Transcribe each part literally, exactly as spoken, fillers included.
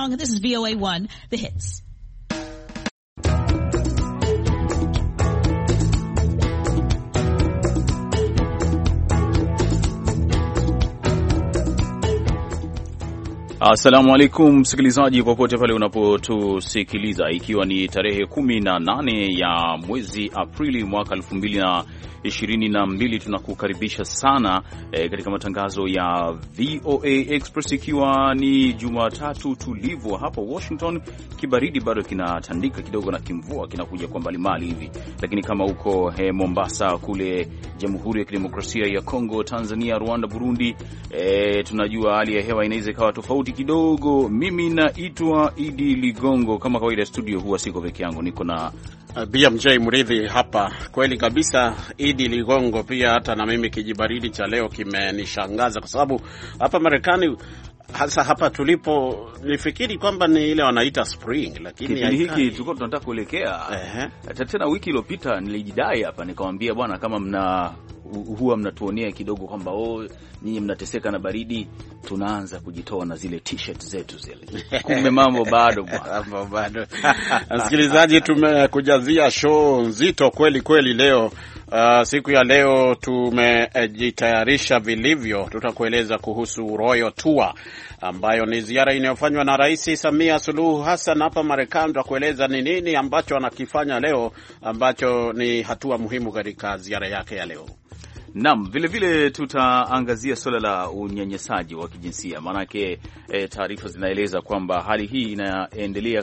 Armstrong. This is V O A one, The Hits. Assalamu alaikum msikilizaji popote pale unapotusikiliza, ikiwa ni tarehe kumi na nane ya mwezi Aprili mwaka elfu mbili na ishirini na mbili, tunakukaribisha sana e, katika matangazo ya V O A Express, ikiwa ni Jumatatu tulivu hapa Washington. Kibaridi bado kinatandika kidogo na kimvua kinakuja kwa mbali mbali hivi, lakini kama uko he, Mombasa kule Jamhuri ya Kidemokrasia ya Kongo, Tanzania, Rwanda, Burundi, e, tunajua hali ya hewa inaweza ikawa tofauti kidogo. Mimi naitwa Idi Ligongo, kama kawaida studio huwa siko peke yangu, niko na B M J Mridhi hapa. Kweli kabisa Idi Ligongo, pia hata na mimi kijibaridi cha leo kimenishangaza, kwa sababu hapa Marekani, hasa hapa tulipo, nifikiri kwamba ni ile wanaita spring, lakini kipindi hiki tulikuwa tunataka kuelekea. Ehe, tena wiki iliyopita nilijidai hapa nikamwambia bwana, kama mna huwa mnatuonea kidogo kwamba oh, nyinyi mnateseka na baridi, tunaanza kujitoa na zile t-shirt zetu zile. Kumbe mambo bado bwana, mambo bado. Msikilizaji, tumekujazia show nzito kweli kweli leo. Uh, siku ya leo tumejitayarisha vilivyo. Tutakueleza kuhusu Royal Tour, ambayo ni ziara inayofanywa na Rais Samia Suluhu Hassan hapa Marekani. Tutakueleza ni nini ambacho anakifanya leo, ambacho ni hatua muhimu katika ziara yake ya leo. Naam, vile vile tutaangazia swala la unyanyasaji wa kijinsia, maanake e, taarifa zinaeleza kwamba hali hii inaendelea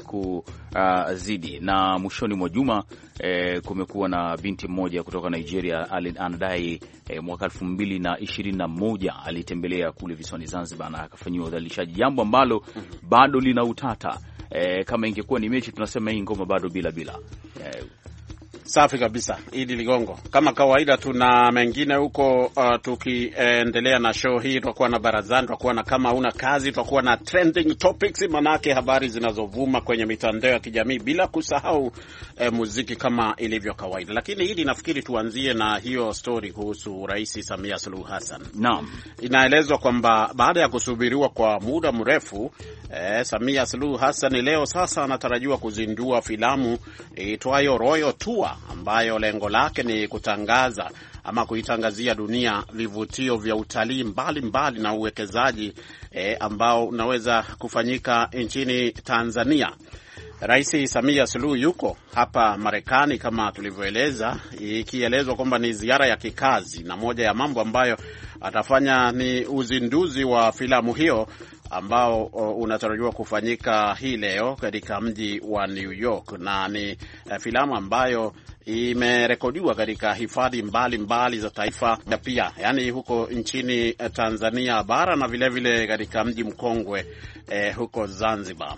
kuzidi, na mwishoni mwa juma e, kumekuwa na binti mmoja kutoka Nigeria anadai e, mwaka elfu mbili na ishirini na moja alitembelea kule visiwani Zanzibar na akafanyiwa udhalilishaji, jambo ambalo bado lina utata. E, kama ingekuwa ni mechi tunasema hii ngoma bado bila bila. E, Safi kabisa Idi Ligongo. Kama kawaida tuna mengine huko. Uh, tukiendelea na show hii, tutakuwa na barazani, tutakuwa na kama una kazi, tutakuwa na trending topics, manake habari zinazovuma kwenye mitandao ya kijamii, bila kusahau eh, muziki kama ilivyo kawaida. Lakini hili nafikiri tuanzie na hiyo story kuhusu Rais Samia Suluhu Hassan. Naam. Inaelezwa kwamba baada ya kusubiriwa kwa muda mrefu, eh, Samia Suluhu Hassan leo sasa anatarajiwa kuzindua filamu iitwayo Royal Tour, ambayo lengo lake ni kutangaza ama kuitangazia dunia vivutio vya utalii mbalimbali na uwekezaji e, ambao unaweza kufanyika nchini Tanzania. Rais Samia Suluhu yuko hapa Marekani kama tulivyoeleza, ikielezwa kwamba ni ziara ya kikazi, na moja ya mambo ambayo atafanya ni uzinduzi wa filamu hiyo ambao unatarajiwa kufanyika hii leo katika mji wa New York, na ni uh, filamu ambayo imerekodiwa katika hifadhi mbalimbali za taifa na pia yani huko nchini Tanzania bara, na vile vile katika mji mkongwe eh, huko Zanzibar.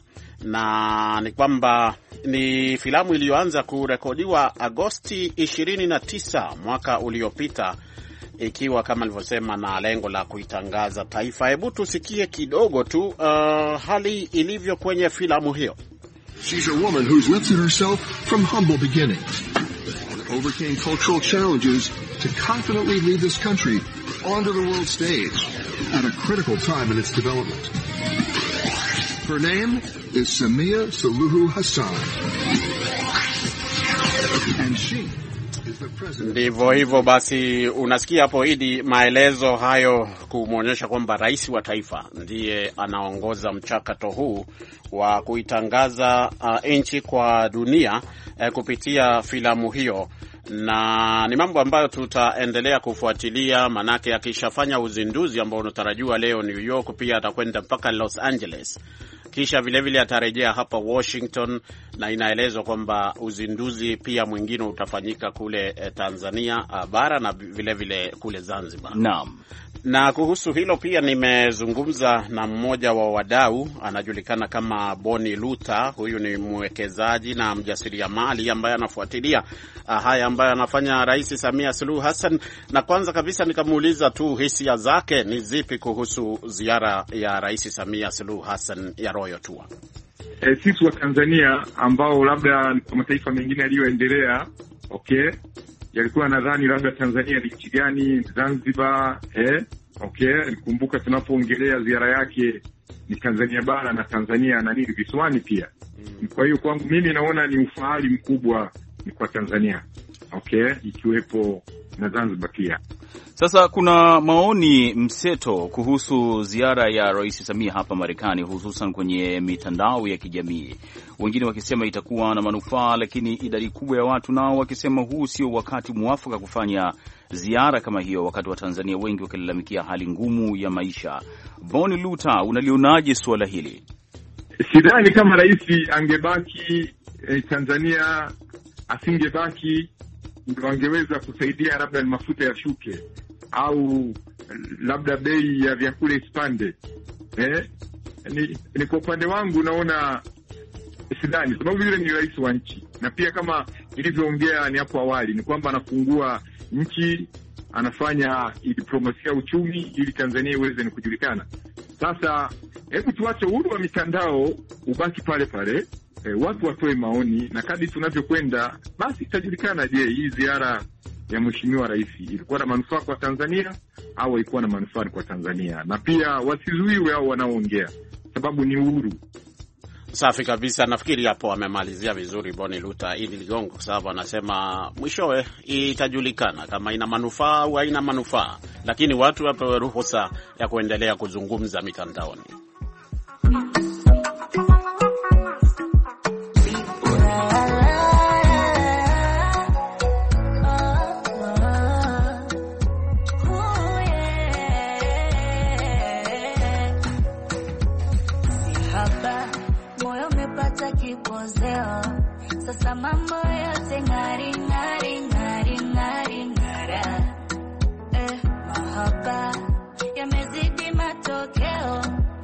Na ni kwamba ni filamu iliyoanza kurekodiwa Agosti ishirini na tisa mwaka uliopita, ikiwa kama nilivyosema na lengo la kuitangaza taifa. Hebu tusikie kidogo tu uh, hali ilivyo kwenye filamu hiyo. She's a woman who's lifted herself from humble beginnings and overcame cultural challenges to confidently lead this country onto the world stage at a critical time in its development. Her name is Samia Suluhu Hassan. And she Ndivyo hivyo basi, unasikia hapo Idi maelezo hayo kumwonyesha kwamba rais wa taifa ndiye anaongoza mchakato huu wa kuitangaza uh, nchi kwa dunia uh, kupitia filamu hiyo. Na ni mambo ambayo tutaendelea kufuatilia, manake akishafanya uzinduzi ambao unatarajiwa leo New York, pia atakwenda mpaka Los Angeles, kisha vile vile atarejea hapa Washington, na inaelezwa kwamba uzinduzi pia mwingine utafanyika kule eh, Tanzania bara na vile vile kule Zanzibar. Naam. Na kuhusu hilo pia nimezungumza na mmoja wa wadau, anajulikana kama Boni Luther. Huyu ni mwekezaji na mjasiriamali ambaye anafuatilia uh, haya ambayo anafanya Rais Samia Suluhu Hassan, na kwanza kabisa nikamuuliza tu hisia zake ni zipi kuhusu ziara ya Rais Samia Suluhu Hassan ya Royal Tour. E, sisi wa Tanzania ambao labda kwa mataifa mengine yaliyoendelea, okay, yalikuwa nadhani labda Tanzania ni nchi gani, Zanzibar, eh, okay, nikumbuka tunapoongelea ziara yake ni Tanzania bara na Tanzania na nini visiwani pia. Kwa hiyo kwangu mimi naona ni ufahari mkubwa ni kwa Tanzania, okay, ikiwepo na Zanzibar pia. Sasa kuna maoni mseto kuhusu ziara ya Rais Samia hapa Marekani, hususan kwenye mitandao ya kijamii. Wengine wakisema itakuwa na manufaa, lakini idadi kubwa ya watu nao wakisema huu sio wakati mwafaka kufanya ziara kama hiyo, wakati wa Tanzania wengi wakilalamikia hali ngumu ya maisha. Boni Luta, unalionaje suala hili? Sidhani kama rais angebaki eh, Tanzania, asingebaki ndio angeweza kusaidia, labda ni mafuta ya shuke au labda bei ya vyakula isipande. Eh, ni, ni kwa upande wangu naona sidhani, sababu yule ni rais wa nchi, na pia kama ilivyoongea ni hapo awali ni kwamba anafungua nchi, anafanya diplomasia uchumi ili Tanzania iweze ni kujulikana. Sasa hebu tuache uhuru wa mitandao ubaki pale pale, e, watu watoe maoni, na kadri tunavyokwenda basi itajulikana, je, hii ziara ya mheshimiwa rais ilikuwa na manufaa kwa Tanzania au haikuwa na manufaa kwa Tanzania, na pia wasizuiwe au wanaoongea, sababu ni uhuru. Safi kabisa. Nafikiri hapo amemalizia vizuri Boni Luta ili Ligongo, kwa sababu anasema mwishowe itajulikana kama ina manufaa au haina manufaa, lakini watu wapewe ruhusa ya kuendelea kuzungumza mitandaoni. Sasa mambo yote ngari ngari ngari ngari ngara, eh, mahaba yamezidi matokeo,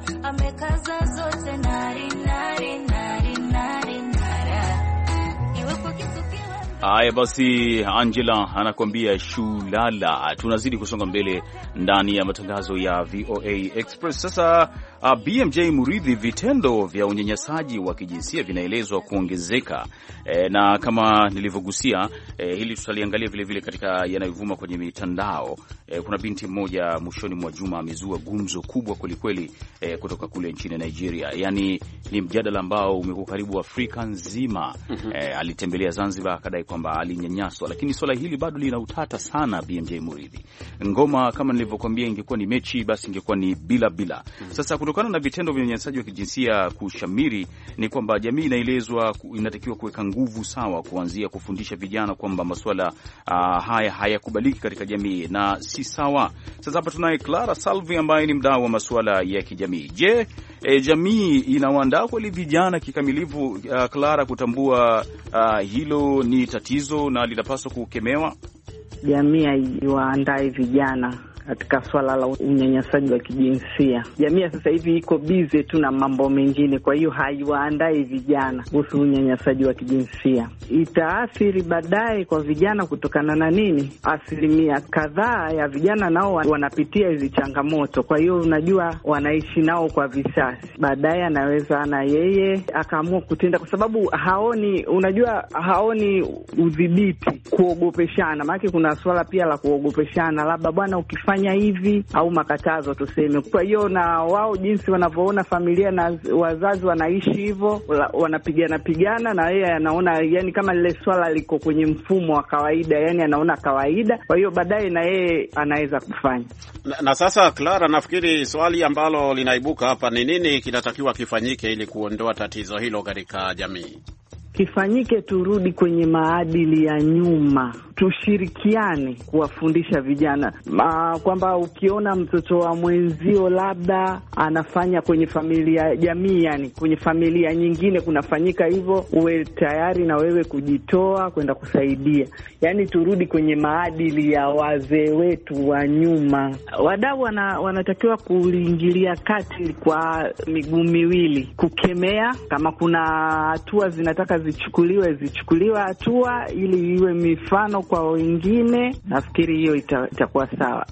amekaza zote nari nari nari nari ngara. Iwepo kitu kiwa haya basi, Angela anakuambia shulala. Tunazidi kusonga mbele ndani ya matangazo ya V O A Express. Sasa uh, B M J Muridhi, vitendo vya unyanyasaji wa kijinsia vinaelezwa kuongezeka e, na kama nilivyogusia e, hili tutaliangalia vile vile katika yanayovuma kwenye mitandao. E, kuna binti mmoja mwishoni mwa juma amezua gumzo kubwa kwelikweli e, kutoka kule nchini Nigeria. Yaani ni mjadala ambao umekuwa karibu Afrika nzima. E, alitembelea Zanzibar akadai kwamba alinyanyaswa, lakini swala hili bado lina utata sana. B M J Muridhi, ngoma kama nilivyokuambia ingekuwa ni mechi basi ingekuwa ni bila bila. Sasa kutokana na vitendo vya unyanyasaji wa kijinsia kushamiri, ni kwamba jamii inaelezwa inatakiwa kuweka nguvu sawa, kuanzia kufundisha vijana kwamba masuala uh, haya hayakubaliki katika jamii na si sawa. Sasa hapa tunaye Clara Salvi ambaye ni mdau wa masuala ya kijamii. Je, e, jamii inawaandaa kweli vijana kikamilifu, uh, Clara, kutambua uh, hilo ni tatizo na linapaswa kukemewa? Jamii haiwaandae vijana katika swala la unyanyasaji wa kijinsia. Jamii sasa hivi iko busy tu na mambo mengine, kwa hiyo haiwaandai vijana kuhusu unyanyasaji wa kijinsia. Itaathiri baadaye kwa vijana kutokana na nini? Asilimia kadhaa ya vijana nao wanapitia hizi changamoto, kwa hiyo unajua wanaishi nao kwa visasi. Baadaye anaweza na yeye akaamua kutenda, kwa sababu haoni, unajua haoni udhibiti, kuogopeshana. Maana kuna swala pia la kuogopeshana, labda bwana ukifanya hivi au makatazo tuseme. Kwa hiyo na wao jinsi wanavyoona familia na wazazi wanaishi hivyo, wanapigana pigana, na yeye anaona yani kama lile swala liko kwenye mfumo wa kawaida, yani anaona kawaida. Kwa hiyo baadaye na yeye anaweza kufanya. Na, na sasa Clara, nafikiri swali ambalo linaibuka hapa ni nini kinatakiwa kifanyike ili kuondoa tatizo hilo katika jamii? Kifanyike, turudi kwenye maadili ya nyuma, tushirikiane kuwafundisha vijana kwamba ukiona mtoto wa mwenzio labda anafanya kwenye familia jamii, yani kwenye familia nyingine kunafanyika hivyo, uwe tayari na wewe kujitoa kwenda kusaidia. Yani turudi kwenye maadili ya wazee wetu wa nyuma. Wadau wana, wanatakiwa kuingilia kati kwa miguu miwili, kukemea kama kuna hatua zinataka zichukuliwe zichukuliwe hatua ili iwe mifano kwa wengine. Nafikiri hiyo itakuwa ita sawa.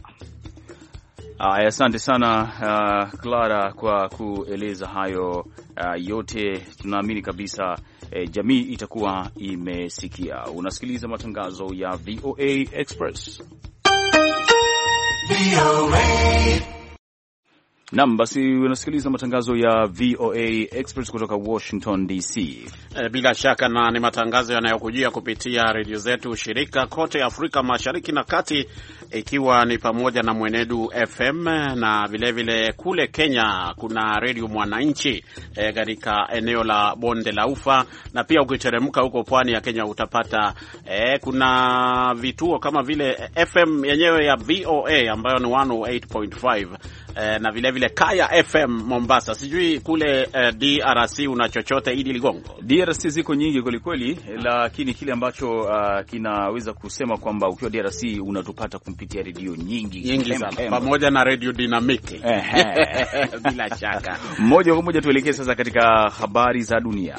Aya, asante sana uh, Clara kwa kueleza hayo uh, yote. Tunaamini kabisa eh, jamii itakuwa imesikia. Unasikiliza matangazo ya V O A Express. V O A Naam, basi unasikiliza matangazo ya V O A Express kutoka Washington D C. E, bila shaka na ni matangazo yanayokujia kupitia redio zetu shirika kote Afrika Mashariki na Kati, ikiwa ni pamoja na Mwenedu F M na vile vile kule Kenya kuna Radio Mwananchi katika e, eneo la Bonde la Ufa, na pia ukiteremka huko pwani ya Kenya utapata e, kuna vituo kama vile F M yenyewe ya V O A ambayo ni one oh eight point five e, na vile vile Kaya F M Mombasa. Sijui kule e, D R C una chochote Idi Ligongo? D R C ziko nyingi kweli kweli, lakini kile ambacho uh, kinaweza kusema kwamba ukiwa D R C unatupata kupitia redio nyingi nyingi sana, pamoja na Radio Dynamic. Bila shaka. Moja kwa moja tuelekee sasa katika habari za dunia.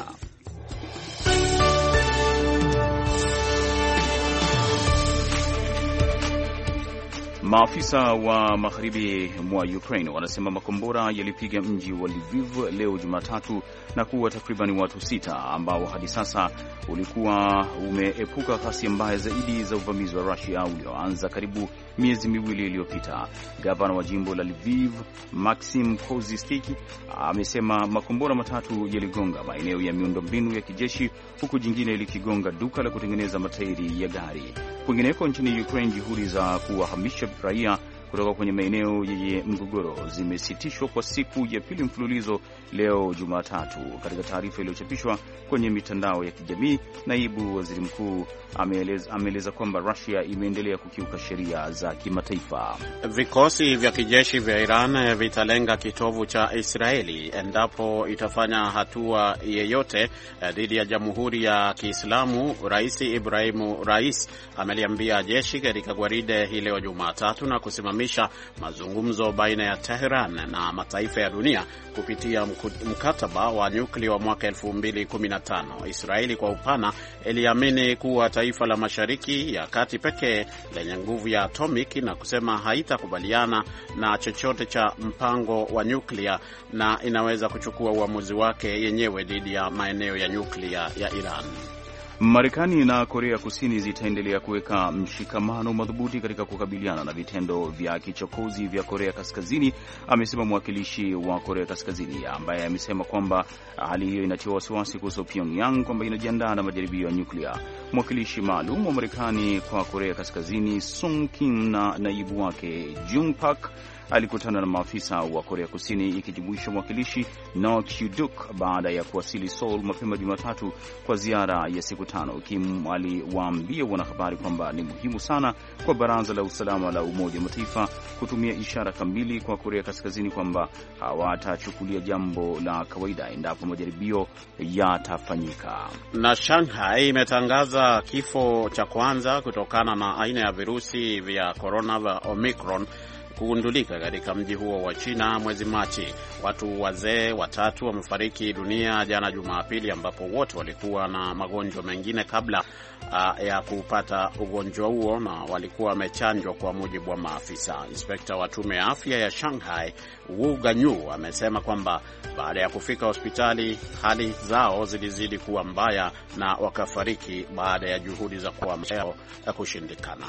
Maafisa wa magharibi mwa Ukraine wanasema makombora yalipiga mji wa Lviv leo Jumatatu na kuua takriban watu sita ambao hadi sasa ulikuwa umeepuka ghasia mbaya zaidi za uvamizi wa Russia ulioanza karibu miezi miwili iliyopita. Gavana wa jimbo la Lviv, Maxim Kozistik, amesema makombora matatu yaligonga maeneo ya miundombinu ya kijeshi huku jingine likigonga duka la kutengeneza matairi ya gari. Kwingineko nchini Ukraine, juhudi za kuwahamisha raia kutoka kwenye maeneo yenye mgogoro zimesitishwa kwa siku ya pili mfululizo leo Jumatatu. Katika taarifa iliyochapishwa kwenye mitandao ya kijamii, naibu waziri mkuu ameeleza, ameeleza kwamba Russia imeendelea kukiuka sheria za kimataifa. Vikosi vya kijeshi vya Iran vitalenga kitovu cha Israeli endapo itafanya hatua yeyote dhidi ya Jamhuri ya Kiislamu. Rais Ibrahimu Rais ameliambia jeshi katika gwaride hii leo Jumatatu na kusimamisha mazungumzo baina ya Tehran na mataifa ya dunia kupitia mkataba wa nyuklia wa mwaka elfu mbili kumi na tano. Israeli kwa upana iliamini kuwa taifa la Mashariki ya Kati pekee lenye nguvu ya atomic na kusema haitakubaliana na chochote cha mpango wa nyuklia na inaweza kuchukua uamuzi wake yenyewe dhidi ya maeneo ya nyuklia ya Iran. Marekani na Korea Kusini zitaendelea kuweka mshikamano madhubuti katika kukabiliana na vitendo vya kichokozi vya Korea Kaskazini, amesema mwakilishi wa Korea Kaskazini, ambaye amesema kwamba hali hiyo inatia wasiwasi kuhusu Pyongyang kwamba inajiandaa na majaribio ya nyuklia. Mwakilishi maalum wa Marekani kwa Korea Kaskazini Sung Kim na naibu wake Jung Pak alikutana na maafisa wa Korea Kusini ikijumuisha mwakilishi No Kyu-duk baada ya kuwasili Seoul mapema Jumatatu kwa ziara ya siku tano. Kim aliwaambia wanahabari kwamba ni muhimu sana kwa Baraza la Usalama la Umoja wa Mataifa kutumia ishara kamili kwa Korea Kaskazini kwamba hawatachukulia jambo la kawaida endapo majaribio yatafanyika. Na Shanghai imetangaza kifo cha kwanza kutokana na aina ya virusi vya corona vya Omicron kugundulika katika mji huo wa China mwezi Machi. Watu wazee watatu wamefariki dunia jana Jumapili, ambapo wote walikuwa na magonjwa mengine kabla uh, ya kupata ugonjwa huo na walikuwa wamechanjwa kwa mujibu wa maafisa. Inspekta wa tume ya afya ya Shanghai Wu Ganyu amesema kwamba baada ya kufika hospitali hali zao zilizidi kuwa mbaya na wakafariki baada ya juhudi za kuamsha kushindikana.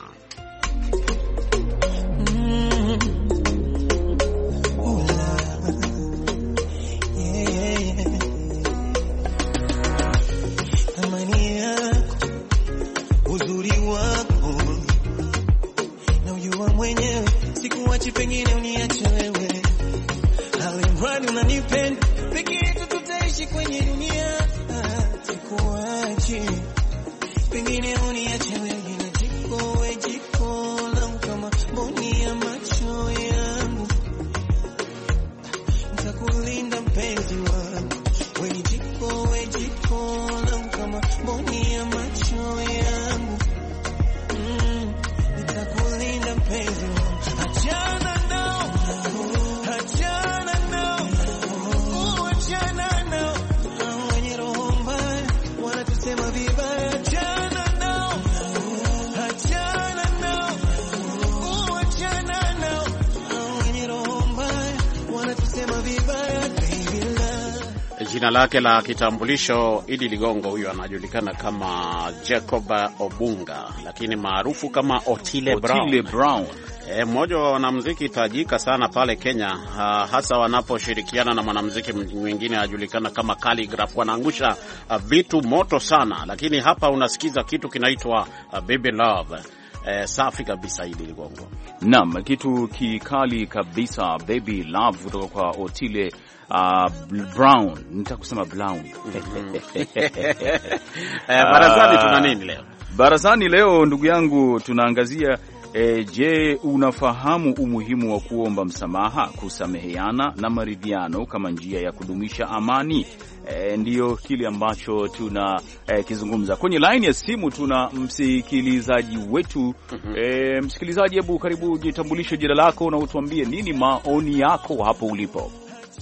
Pengine uniache wewe, alimradi unanipenda, peke yetu tutaishi kwenye dunia, sikuachi. Pengine uniache wewe, na jiko we jiko langu kama mboni ya macho yangu, nitakulinda mpenzi wangu, we jiko we jiko langu kama mboni ya macho yangu, mm, nitakulinda mpenzi wangu. Achana nao, achana nao, achana nao, wenye roho mbaya wanatusema vibaya. Achana nao, jina lake la kitambulisho. Idi Ligongo huyu anajulikana kama Jacob Obunga, lakini maarufu kama Otile Brown. Otile Brown. E, mmoja wa wanamuziki tajika sana pale Kenya, uh, hasa wanaposhirikiana na mwanamuziki mwingine anajulikana kama Calligraph. Wanaangusha uh, vitu moto sana, lakini hapa unasikiza kitu kinaitwa uh, Baby Love. Eh, safi kabisa hili Ligongo. Naam, kitu kikali kabisa, Baby Love kutoka kwa Otile uh, Brown. Nitakusema Brown. eh, barazani tuna nini leo? Barazani leo ndugu yangu tunaangazia E, je, unafahamu umuhimu wa kuomba msamaha, kusameheana na maridhiano kama njia ya kudumisha amani? E, ndiyo kile ambacho tuna e, kizungumza. Kwenye line ya simu tuna msikilizaji wetu. E, msikilizaji, hebu karibu, jitambulishe jina lako na utuambie nini maoni yako hapo ulipo.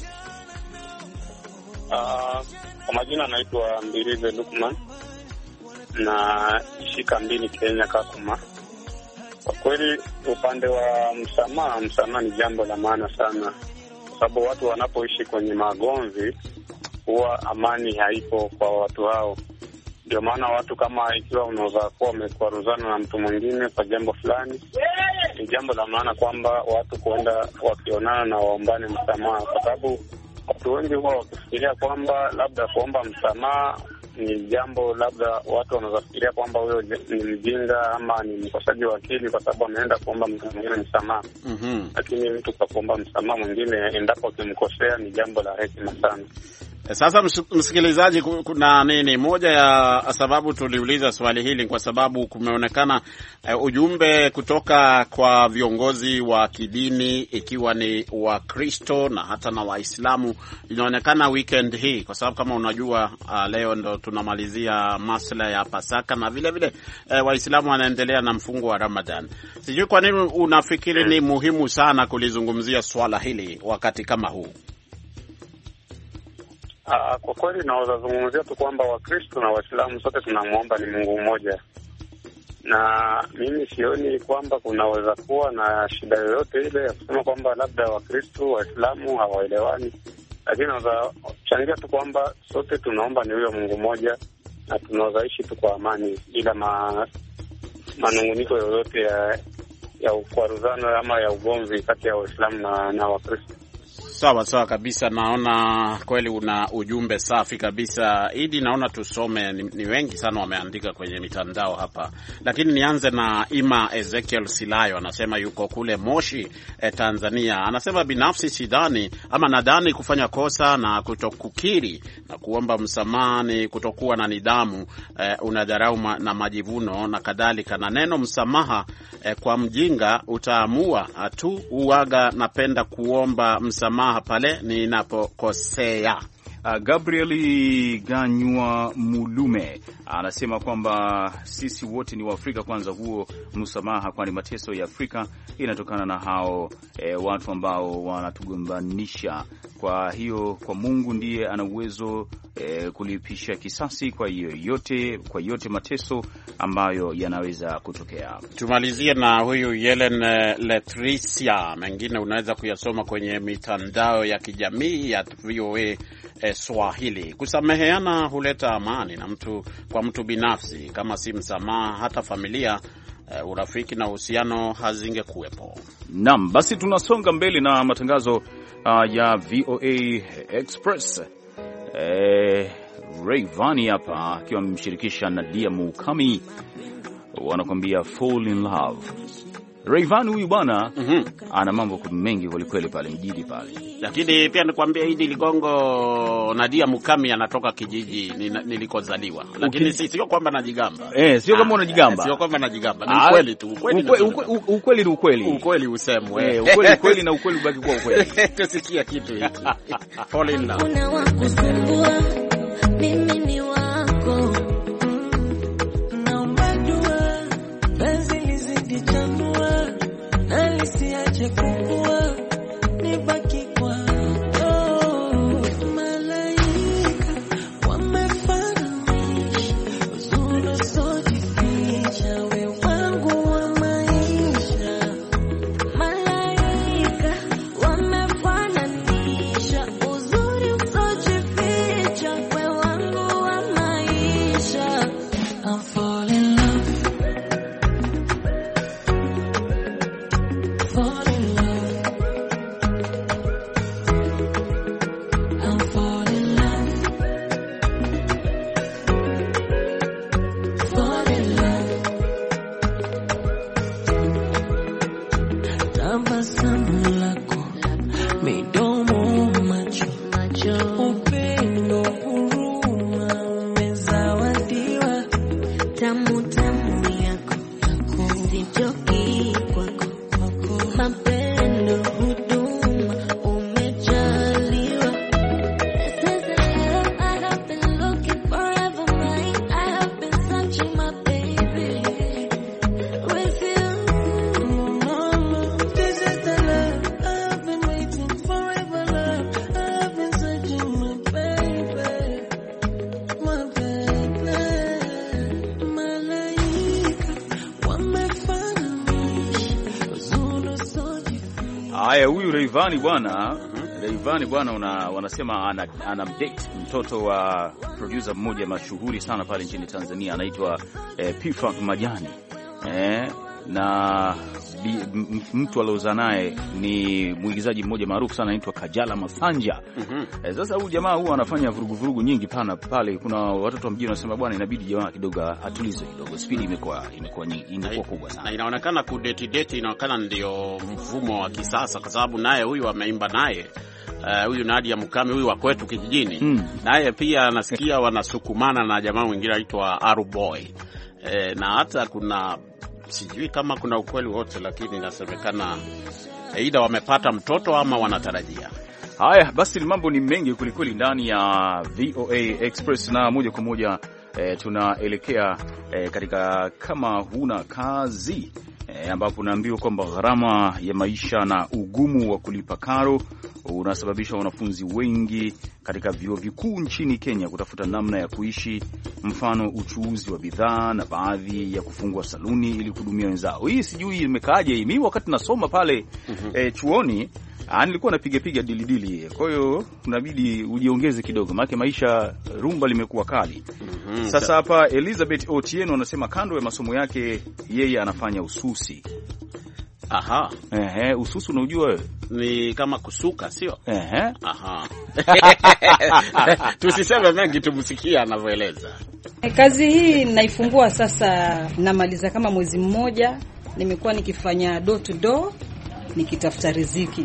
Uh, kwa majina naitwa Mbirize Lukman na shika mbini Kenya Kakuma. Kwa kweli upande wa msamaha, msamaha ni jambo la maana sana, kwa sababu watu wanapoishi kwenye magomvi huwa amani haipo kwa watu hao. Ndio maana watu kama ikiwa unaweza kuwa umekwaruzana na mtu mwingine kwa jambo fulani, ni jambo la maana kwamba watu kuenda wakionana na waombane msamaha, kwa sababu watu wengi huwa wakifikiria kwamba labda kuomba msamaha ni jambo labda watu wanafikiria kwamba huyo ni mjinga ama ni mkosaji wa akili kwa sababu ameenda kuomba mtu mwingine msamaha. Mhm. Lakini mtu kwa kuomba msamaha mwingine endapo akimkosea ni jambo la hekima sana. Sasa msikilizaji, kuna nini? Moja ya sababu tuliuliza swali hili kwa sababu kumeonekana uh, ujumbe kutoka kwa viongozi wa kidini, ikiwa ni wa Kristo na hata na Waislamu. Inaonekana weekend hii, kwa sababu kama unajua uh, leo ndo tunamalizia masuala ya Pasaka na vile vile uh, Waislamu wanaendelea na mfungo wa Ramadan. Sijui kwa nini unafikiri ni muhimu sana kulizungumzia swala hili wakati kama huu? Uh, kwa kweli naweza zungumzia tu kwamba Wakristo na Waislamu sote tunamuomba ni Mungu mmoja, na mimi sioni kwamba kunaweza kuwa na shida yoyote ile ya kusema kwamba labda Wakristo Waislamu hawaelewani, lakini naweza changia tu kwamba sote tunaomba ni huyo Mungu mmoja na tunaweza ishi tu kwa amani bila ma, manunguniko yoyote ya ya ukwaruzano ama ya ugomvi kati ya Waislamu na, na Wakristo. Sawa sawa kabisa, naona kweli una ujumbe safi kabisa. Idi, naona tusome, ni, ni wengi sana wameandika kwenye mitandao hapa, lakini nianze na Ima Ezekiel Silayo, anasema yuko kule Moshi eh, Tanzania. Anasema binafsi sidhani ama nadhani kufanya kosa na kutokukiri na kuomba msamaha ni kutokuwa na nidhamu, eh, unadharau ma, na majivuno na kadhalika, na neno msamaha eh, kwa mjinga utaamua tu uaga, napenda kuomba msamaha pale ninapokosea. Uh, Gabriel Ganywa Mulume anasema kwamba sisi wote ni Waafrika kwanza, huo msamaha, kwani mateso ya Afrika inatokana na hao e, watu ambao wanatugombanisha. Kwa hiyo kwa Mungu ndiye ana uwezo e, kulipisha kisasi kwa hiyo yote, kwa yote mateso ambayo yanaweza kutokea. Tumalizie na huyu Yelen Letricia, mengine unaweza kuyasoma kwenye mitandao ya kijamii ya V O A E, Swahili. Kusameheana huleta amani na mtu kwa mtu binafsi. Kama si msamaha, hata familia, e, urafiki na uhusiano hazingekuwepo. Naam, basi tunasonga mbele na matangazo uh, ya V O A Express. E, Rayvanny hapa akiwa amemshirikisha Nadia Mukami wanakuambia Fall in Love. Rayvanny huyu bwana mm -hmm. ana mambo mengi kwelikweli pale mjini pale. Lakini pia nikwambia Idi Ligongo, Nadia Mukami anatoka kijiji nilikozaliwa. Lakini okay. Sio kwamba najigamba. Eh, sio kama unajigamba. Sio kwamba najigamba. Ni ukweli tu. Ukweli ukweli ni ukweli. Ukweli usemwe. Eh, ukweli ukweli na ukweli ubaki kuwa ukweli. Tusikia kitu hiki. Fall in love. Kuna wakusumbua, mimi ni wako. Naomba dua, penzi lizidi chanua. Nalisiache kukua, nibaki kwako. Malaika wamefananisha, uzuri usiojificha, we wangu wa maisha. Malaika wamefananisha, uzuri usiojificha. I'm falling in love. Fall in love. I'm falling in love. Fall in love. Tabasamu lako, midomo macho, upendo huruma umezawadiwa. Tamu tamu yako, sichoki kwako, mapendo huduma umejaliwa. This is the love I have been looking forever mine. I have been searching my baby with you, mama. This is the love I have been waiting forever, love. I have been searching my baby, my baby. Malaika wamefananisha uzuri sote. Haya, huyu Rayvanny bwana, Rayvanny bwana una, wanasema ana, ana date mtoto wa producer mmoja mashuhuri sana pale nchini Tanzania anaitwa eh, P-Funk Majani. Eh, na bi, m, mtu aliozaa naye ni mwigizaji mmoja maarufu sana anaitwa Kajala Masanja. Mm-hmm. Eh, sasa huyu jamaa huwa anafanya vurugu vurugu nyingi pana pale. Kuna watoto wa mjini wanasema bwana, inabidi jamaa kidogo atulize kidogo. Speed imekuwa imekuwa nyingi, imekuwa kubwa sana. Na inaonekana ku date date inaonekana ndio mfumo wa kisasa, kwa sababu naye huyu ameimba naye Uh, huyu Nadia Mukami huyu wa kwetu kijijini. Mm. Naye pia anasikia wanasukumana na jamaa mwingine anaitwa Aruboy. Eh, na hata kuna sijui kama kuna ukweli wote, lakini inasemekana aidha wamepata mtoto ama wanatarajia. Haya basi, mambo ni mengi kulikweli ndani ya V O A Express, na moja kwa moja eh, tunaelekea eh, katika kama huna kazi eh, ambapo naambiwa kwamba gharama ya maisha na ugumu wa kulipa karo unasababisha wanafunzi wengi katika vyuo vikuu nchini Kenya kutafuta namna ya kuishi, mfano uchuuzi wa bidhaa na baadhi ya kufungua saluni ili kuhudumia wenzao. Hii sijui imekaaje hii. Mimi wakati nasoma pale mm-hmm. eh, chuoni nilikuwa napiga piga dilidili. Kwa hiyo unabidi ujiongeze kidogo, maana maisha rumba limekuwa kali. Mm-hmm. Sasa hapa Elizabeth Otieno anasema kando ya masomo yake yeye anafanya ususi. Aha. Ehe, ususi unajua wewe? Ni kama kusuka, sio? Ehe. Aha. Tusiseme mengi, tumsikia anavyoeleza. Kazi hii naifungua sasa, namaliza kama mwezi mmoja. Nimekuwa nikifanya door to door nikitafuta riziki,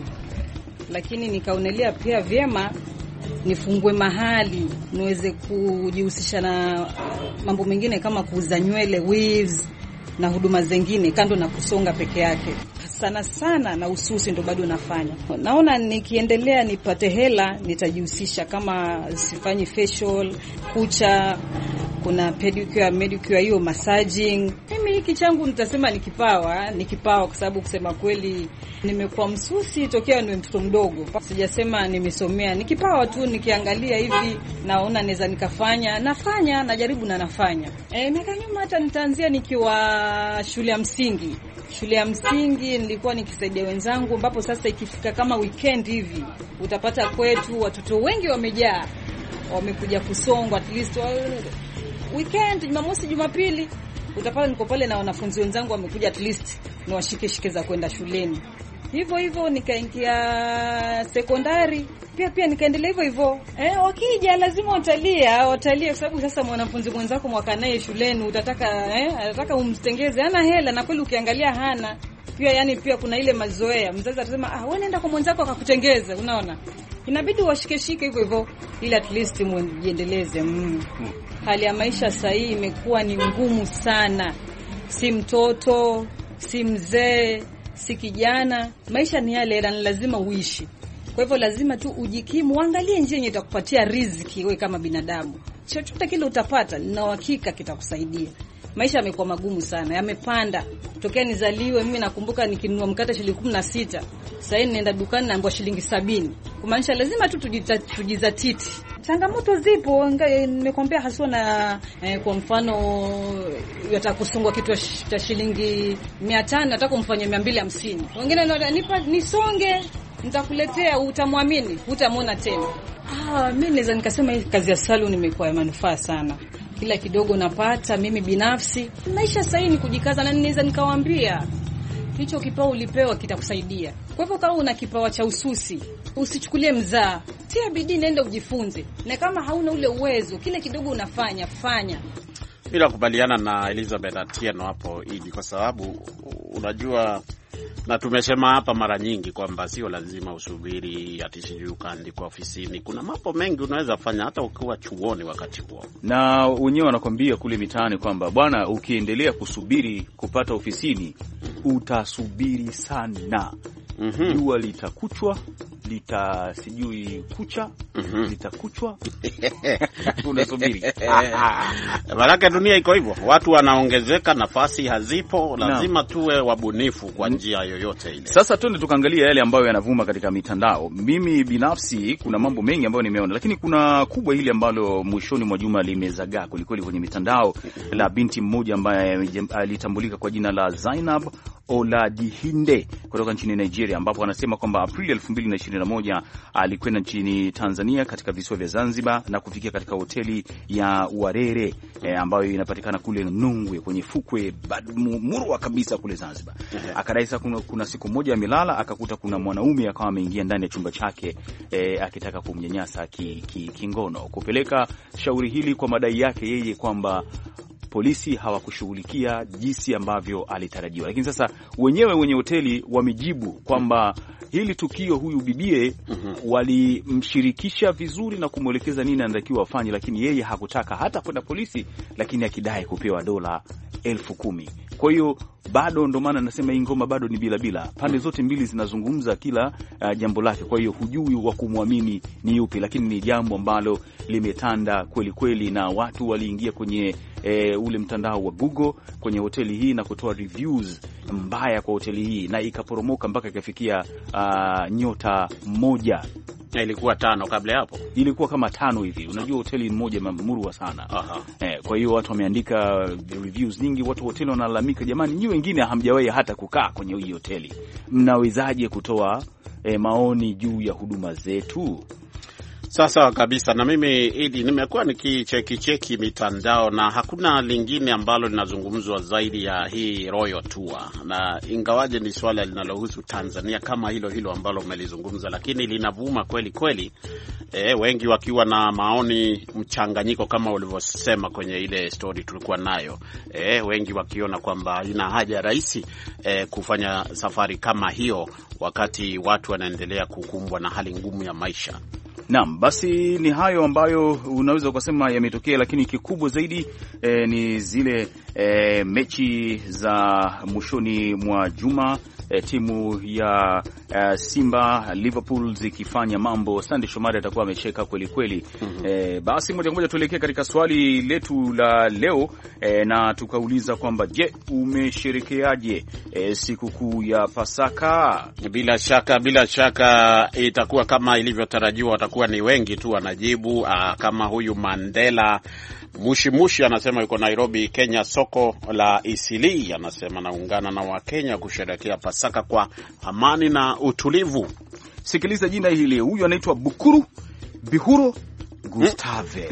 lakini nikaonelea pia vyema nifungue mahali niweze kujihusisha na mambo mengine kama kuuza nywele, weaves na huduma zingine kando na kusonga peke yake. Sana sana na ususi ndo bado nafanya. Naona nikiendelea nipate hela nitajihusisha, kama sifanyi facial, kucha, kuna pedicure, manicure, hiyo massaging. Mimi hiki changu nitasema ni kipawa, ni kipawa kwa sababu kusema kweli nimekuwa msusi tokea niwe mtoto mdogo. Sijasema nimesomea, ni kipawa tu, nikiangalia hivi naona naweza nikafanya, nafanya, najaribu na nafanya. Eh, miaka nyuma hata nitaanzia nikiwa shule ya msingi. Shule ya msingi nilikuwa nikisaidia wenzangu, ambapo sasa ikifika kama weekend hivi utapata kwetu watoto wengi wamejaa, wamekuja kusongwa at least weekend, Jumamosi, Jumapili utapata niko pale na wanafunzi wenzangu wamekuja at least ni washike shike za kwenda shuleni. Hivyo hivyo nikaingia sekondari pia pia nikaendelea hivyo hivyo. Eh, wakija lazima watalia, watalia kwa sababu sasa mwanafunzi mwenzako mwaka naye shuleni utataka eh anataka umtengeze, hana hela, na kweli ukiangalia hana. Pia yani pia kuna ile mazoea. Mzazi atasema ah, wewe nenda kwa mwenzako akakutengeze, unaona? Inabidi washike shike hivyo hivyo ili at least muendeleze. Mm. Hali ya maisha sasa hii imekuwa ni ngumu sana. Si mtoto, si mzee, si kijana, maisha ni yale na lazima uishi. Kwa hivyo lazima tu ujikimu, angalie njia yenye itakupatia riziki wewe kama binadamu. Chochote kile utapata na uhakika kitakusaidia. Maisha yamekuwa magumu sana, yamepanda. Tokea nizaliwe mimi nakumbuka nikinunua mkate shilingi kumi na sita. Sasa hivi naenda dukani naambiwa shilingi sabini. Kumaanisha lazima tu tujizatiti. Changamoto zipo, nimekwambia haswa na eh, kwa mfano yataka kusungwa kitu cha shilingi mia tano, nataka kumfanyia mia mbili hamsini. Wengine nipa nisonge, nitakuletea, utamwamini, utamwona tena. Ah, mimi naweza nikasema hii kazi ya salon imekuwa ya manufaa sana. kila kidogo napata. Mimi binafsi maisha sasa ni kujikaza, na ninaweza nikawaambia hicho kipawa ulipewa kitakusaidia. Kwa hivyo kama una kipawa cha ususi, usichukulie mzaa, tia bidii, nenda ujifunze, na kama hauna ule uwezo, kile kidogo unafanya fanya. Bila kubaliana na Elizabeth Atieno hapo hivi, kwa sababu unajua, na tumesema hapa mara nyingi kwamba sio lazima usubiri ati sijui ukaandikwa ofisini. Kuna mambo mengi unaweza fanya hata ukiwa chuoni wakati huo, na wenyewe wanakwambia kule mitaani kwamba bwana, ukiendelea kusubiri kupata ofisini utasubiri sana. Mm-hmm. Jua litakuchwa, lita sijui kucha, mm-hmm. litakuchwa. Unasubiri. Baraka, dunia iko hivyo. Watu wanaongezeka, nafasi hazipo, lazima no. tuwe wabunifu kwa njia yoyote ile. Sasa twende tukaangalia yale ambayo yanavuma katika mitandao. Mimi binafsi kuna mambo mengi ambayo nimeona, lakini kuna kubwa hili ambalo mwishoni mwa juma limezagaa kulikweli kwenye mitandao, mm-hmm. la binti mmoja ambaye alitambulika kwa jina la Zainab Oladihinde kutoka nchini Nigeria, ambapo anasema kwamba Aprili elfu mbili na ishirini na moja alikwenda nchini Tanzania katika visiwa vya Zanzibar na kufikia katika hoteli ya Warere eh, ambayo inapatikana kule Nungwe kwenye fukwe murwa kabisa kule Zanzibar. Akadai kuna, kuna siku moja amelala akakuta kuna mwanaume akawa ameingia ndani ya chumba chake eh, akitaka kumnyanyasa ki, ki, kingono. Kupeleka shauri hili kwa madai yake yeye kwamba polisi hawakushughulikia jinsi ambavyo alitarajiwa. Lakini sasa wenyewe wenye hoteli wamejibu kwamba hili tukio, huyu bibie mm-hmm. walimshirikisha vizuri na kumwelekeza nini anatakiwa afanye, lakini yeye hakutaka hata kwenda polisi, lakini akidai kupewa dola elfu kumi. Kwa hiyo bado, ndo maana nasema hii ngoma bado ni bila bila. Pande zote mbili zinazungumza kila uh, jambo lake. Kwa hiyo hujui wa kumwamini ni yupi, lakini ni jambo ambalo limetanda kweli kweli, na watu waliingia kwenye E, ule mtandao wa Google kwenye hoteli hii na kutoa reviews mbaya kwa hoteli hii, na ikaporomoka mpaka ikafikia uh, nyota moja. Na ilikuwa tano kabla hapo. Ilikuwa kama tano hivi. Unajua hoteli moja mamurua sana. Aha. Eh, kwa hiyo watu wameandika reviews nyingi, watu hoteli wanalalamika, jamani, nyinyi wengine hamjawahi hata kukaa kwenye hii hoteli, mnawezaje kutoa eh, maoni juu ya huduma zetu? Sasa kabisa, na mimi Idi nimekuwa nikicheki cheki mitandao na hakuna lingine ambalo linazungumzwa zaidi ya hii Royal Tour, na ingawaje ni swala linalohusu Tanzania kama hilo hilo ambalo umelizungumza, lakini linavuma kweli kweli, e, wengi wakiwa na maoni mchanganyiko kama ulivyosema kwenye ile story tulikuwa nayo, e, wengi wakiona kwamba ina haja rahisi e, kufanya safari kama hiyo wakati watu wanaendelea kukumbwa na hali ngumu ya maisha. Naam, basi ni hayo ambayo unaweza ukasema yametokea, lakini kikubwa zaidi eh, ni zile eh, mechi za mwishoni mwa juma, eh, timu ya eh, Simba Liverpool zikifanya mambo. Sandy Shomari atakuwa amecheka kweli kweli. Mm-hmm. Eh, basi moja kwa moja tuelekee katika swali letu la leo, eh, na tukauliza kwamba je, umesherekeaje eh, sikukuu ya Pasaka? Bila shaka bila shaka itakuwa kama ilivyotarajiwa, watakuwa ni wengi tu wanajibu. Uh, kama huyu Mandela Mushimushi anasema yuko Nairobi, Kenya, soko la Isili, anasema naungana na Wakenya kusherehekea Pasaka kwa amani na utulivu. Sikiliza jina hili, huyu anaitwa Bukuru Bihuro Gustave.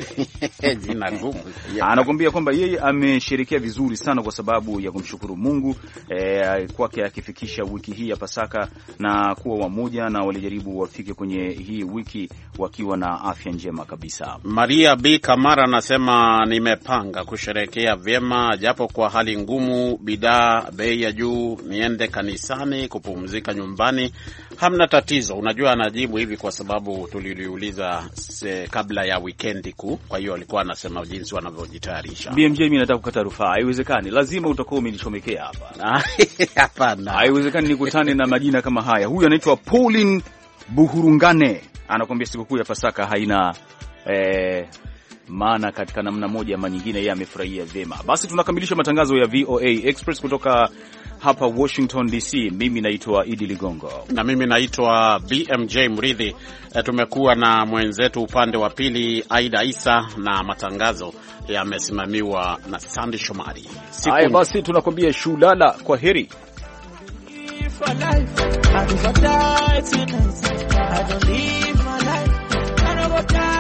Jina ngumu. Anakuambia kwamba yeye amesherekea vizuri sana kwa sababu ya kumshukuru Mungu eh, kwake akifikisha wiki hii ya Pasaka na kuwa wamoja na walijaribu wafike kwenye hii wiki wakiwa na afya njema kabisa. Maria B Kamara anasema nimepanga kusherekea vyema japo kwa hali ngumu, bidhaa bei ya juu, niende kanisani, kupumzika nyumbani, hamna tatizo. Unajua anajibu hivi kwa sababu tuliliuliza kabla ya weekend kuu, kwa hiyo alikuwa anasema jinsi wanavyojitayarisha. B M J, mimi nataka kukata rufaa. Haiwezekani, lazima utakuwa umenichomekea hapa. Hapana. Haiwezekani nikutane na majina kama haya. Huyu anaitwa Pauline Buhurungane. Anakuambia sikukuu ya Pasaka haina eh, maana katika namna moja ama nyingine, yeye amefurahia vyema. Basi tunakamilisha matangazo ya V O A Express kutoka hapa Washington D C. Mimi naitwa Idi Ligongo na mimi naitwa B M J Mridhi. E, tumekuwa na mwenzetu upande wa pili Aida Isa na matangazo yamesimamiwa na Sandy Shomari. Haya basi tunakwambia shulala, kwa heri. For life, I don't die tonight. I don't live my life. I don't go die.